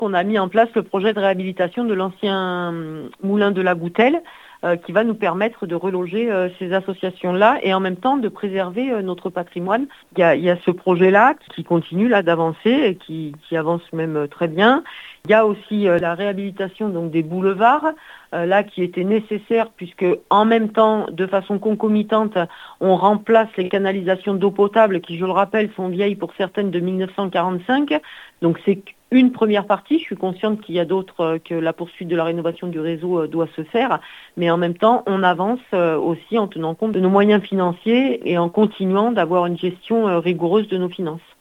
On a mis en place le projet de réhabilitation de l'ancien moulin de la Goutelle qui va nous permettre de reloger ces associations-là et en même temps de préserver notre patrimoine. Il y a ce projet-là qui continue là d'avancer et qui avance même très bien. Il y a aussi la réhabilitation donc des boulevards là qui était nécessaire puisque en même temps, de façon concomitante, on remplace les canalisations d'eau potable qui, je le rappelle, sont vieilles pour certaines de 1945. Donc c'est une première partie. Je suis consciente qu'il y a d'autres, que la poursuite de la rénovation du réseau doit se faire, mais en même temps, on avance aussi en tenant compte de nos moyens financiers et en continuant d'avoir une gestion rigoureuse de nos finances.